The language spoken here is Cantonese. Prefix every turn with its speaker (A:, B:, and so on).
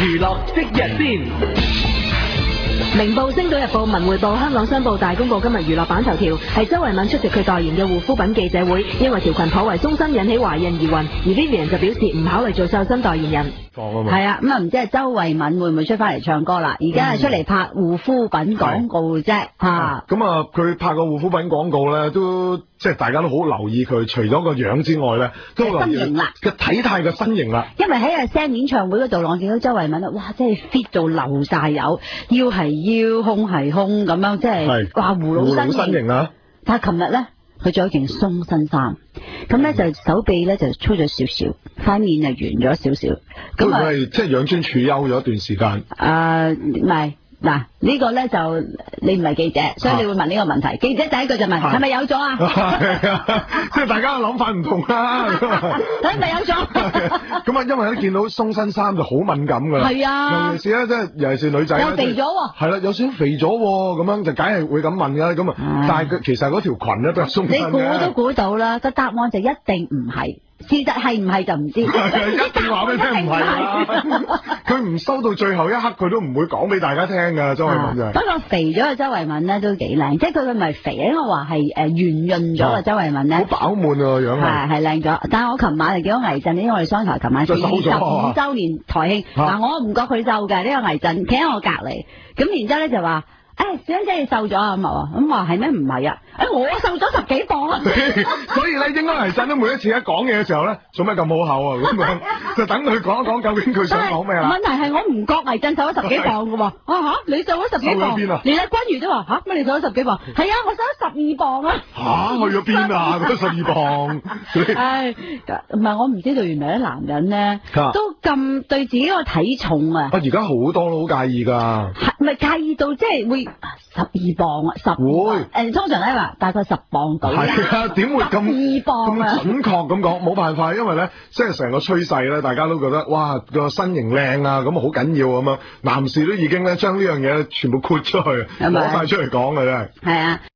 A: 娛樂即日先。
B: 明報、星島日報、文匯報、香港商報大公報今日娛樂版頭條係周慧敏出席佢代言嘅護膚品記者會，因為條裙頗為鬆身引起華人疑雲，而 Vivian 就表示唔考慮做瘦身代言人。
C: 係啊，咁啊唔知係周慧敏會唔會出翻嚟唱歌啦？而家係出嚟拍護膚品廣告啫嚇。
D: 咁啊，佢拍個護膚品廣告咧，都即係大家都好留意佢，除咗個樣之外咧，都留意
C: 身形啦，
D: 個體態個身形啦。
C: 因為喺阿 Sam 演唱會嗰度，我見到周慧敏啦，哇，真係 fit 到流晒油，腰係腰，胸係胸咁樣，即係哇葫蘆身形啊！但係琴日咧，佢着一件鬆身衫，咁咧就手臂咧就粗咗少少，塊面就圓咗少少。咁啊，
D: 即係養尊處優咗一段時間。
C: 唔係。嗱，呢個咧就你唔係記者，所以你會問呢個問題。記者第一句就問係咪有咗啊？
D: 即係大家嘅諗法唔同啦。
C: 係咪有咗？
D: 咁啊，因為咧見到鬆身衫就好敏感㗎啦。係啊，尤其是咧，即係尤其是女仔
C: 又肥咗喎。係
D: 啦，有少少肥咗喎，咁樣就梗係會咁問㗎。咁啊，但係佢其實嗰條裙咧都係鬆身嘅。
C: 你估都估到啦，個答案就一定唔係。事實係唔係就唔知，一
D: 定話俾你聽唔係啦。佢唔收到最後一刻，佢都唔會講俾大家聽㗎。周慧敏就係。不過
C: 肥咗嘅周慧敏咧都幾靚，即係佢唔係肥，應該話係圓潤咗嘅周慧敏咧。
D: 好飽滿啊樣係。係
C: 靚咗，但係我琴晚就見到倪震，因為我哋商台琴晚45週年台慶，嗱我唔覺佢瘦嘅，呢個倪震企喺我隔離，咁然之後咧就話。小欣姐你瘦咗啊？咁話係咩？唔係啊！我瘦咗10幾磅啊！
D: 所以咧，應該倪震都每一次一講嘢嘅時候咧，做咩咁好口啊？咁樣就等佢講一講究竟佢想講咩啦。
C: 問題係我唔覺倪震瘦咗10幾磅㗎喎。你瘦咗10幾磅？邊啊？連阿君如都話乜你瘦咗10幾磅？係啊，我瘦咗12磅啊！
D: 去咗邊啊？嗰12磅？
C: 唔係我唔知道，原來啲男人咧都咁對自己個體重啊！
D: 而家好多都好介意㗎。
C: 唔係介意到即係會12磅啊，10會通常咧話大概10磅到。
D: 係啊，點會咁
C: 12磅啊？
D: 咁準確咁講，冇辦法，因為咧即係成個趨勢咧，大家都覺得哇個身形靚啊，咁好緊要咁樣，男士都已經咧將呢樣嘢全部豁出去，攞晒出嚟講嘅真係。係啊。